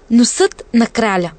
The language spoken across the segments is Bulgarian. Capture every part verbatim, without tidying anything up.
Носът на краля.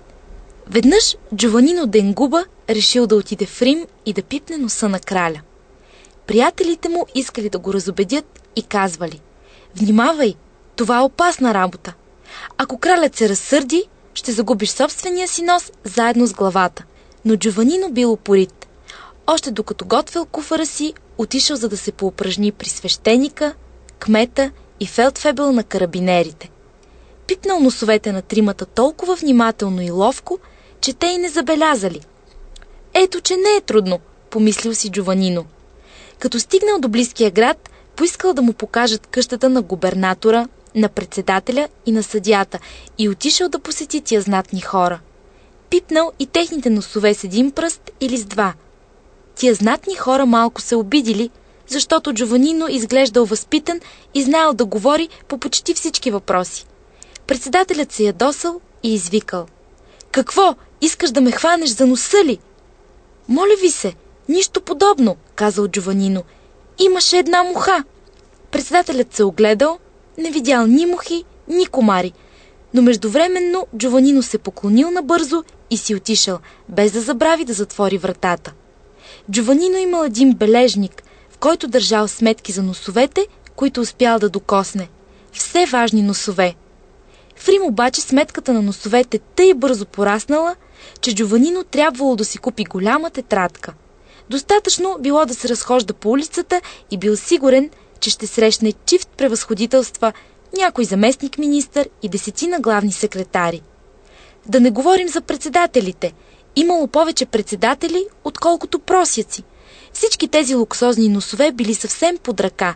Веднъж Джованино Денгуба решил да отиде в Рим и да пипне носа на краля. Приятелите му искали да го разубедят и казвали: „Внимавай, това е опасна работа. Ако кралят се разсърди, ще загубиш собствения си нос заедно с главата“. Но Джованино бил упорит. Още докато готвил куфара си, отишъл за да се поупражни при свещеника, кмета и фелдфебел на карабинерите. Пипнал носовете на тримата толкова внимателно и ловко, че те и не забелязали. Ето, че не е трудно, помислил си Джованино. Като стигнал до близкия град, поискал да му покажат къщата на губернатора, на председателя и на съдията и отишъл да посети тия знатни хора. Пипнал и техните носове с един пръст или с два. Тия знатни хора малко се обидили, защото Джованино изглеждал възпитан и знаел да говори по почти всички въпроси. Председателят се ядосал и извикал: „Какво? Искаш да ме хванеш за носа ли?“ „Моля ви се, нищо подобно“, казал Джованино. „Имаше една муха“. Председателят се огледал, не видял ни мухи, ни комари, но междувременно Джованино се поклонил набързо и си отишъл, без да забрави да затвори вратата. Джованино имал един бележник, в който държал сметки за носовете, които успял да докосне. Все важни носове. В Рим обаче сметката на носовете тъй бързо пораснала, че Джованино трябвало да си купи голяма тетрадка. Достатъчно било да се разхожда по улицата и бил сигурен, че ще срещне чифт превъзходителства, някой заместник министър и десетина главни секретари. Да не говорим за председателите. Имало повече председатели, отколкото просяци. Всички тези луксозни носове били съвсем под ръка.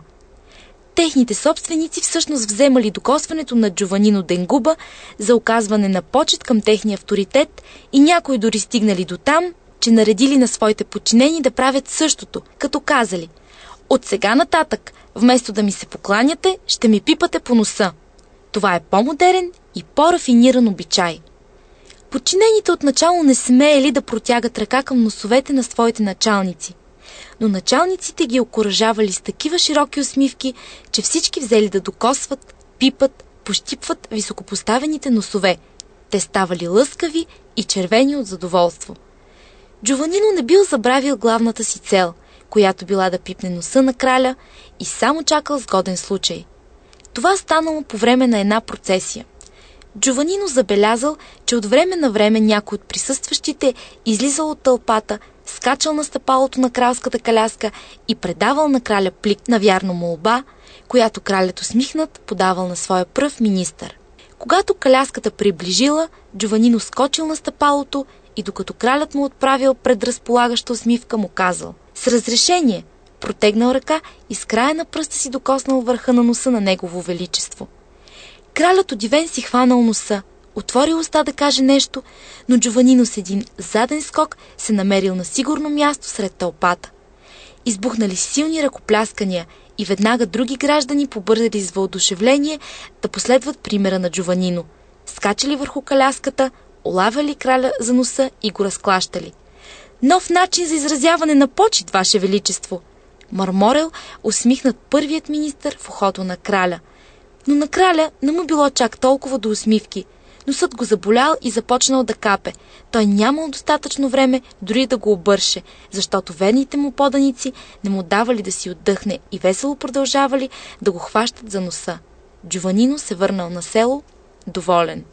Техните собственици всъщност вземали докосването на Джованино Денгуба за оказване на почет към техния авторитет и някои дори стигнали до там, че наредили на своите подчинени да правят същото, като казали: „От сега нататък, вместо да ми се покланяте, ще ми пипате по носа. Това е по-модерен и по-рафиниран обичай“. Подчинените отначало не смеели да протягат ръка към носовете на своите началници, но началниците ги окуражавали с такива широки усмивки, че всички взели да докосват, пипат, пощипват високопоставените носове. Те ставали лъскави и червени от задоволство. Джованино не бил забравил главната си цел, която била да пипне носа на краля, и само чакал сгоден случай. Това станало по време на една процесия. Джованино забелязал, че от време на време някой от присъстващите излизал от тълпата, скачал на стъпалото на кралската коляска и предавал на краля плик на вярна молба, която кралят усмихнат подавал на своя пръв министър. Когато коляската приближила, Джованино скочил на стъпалото и докато кралят му отправил предразполагаща усмивка, му казал: „С разрешение“, протегнал ръка и с края на пръста си докоснал върха на носа на негово величество. Кралят удивен си хванал носа, отворил уста да каже нещо, но Джованино с един заден скок се намерил на сигурно място сред тълпата. Избухнали силни ръкопляскания и веднага други граждани побързали с въодушевление да последват примера на Джованино. Скачали върху коляската, улавяли краля за носа и го разклащали. „Нов начин за изразяване на почит, Ваше Величество!“ мърморел усмихнат първият министър в ухото на краля. Но на краля не му било чак толкова до усмивки. Носът го заболял и започнал да капе. Той нямал достатъчно време дори да го обърше, защото верните му поданици не му давали да си отдъхне и весело продължавали да го хващат за носа. Джованино се върнал на село, доволен.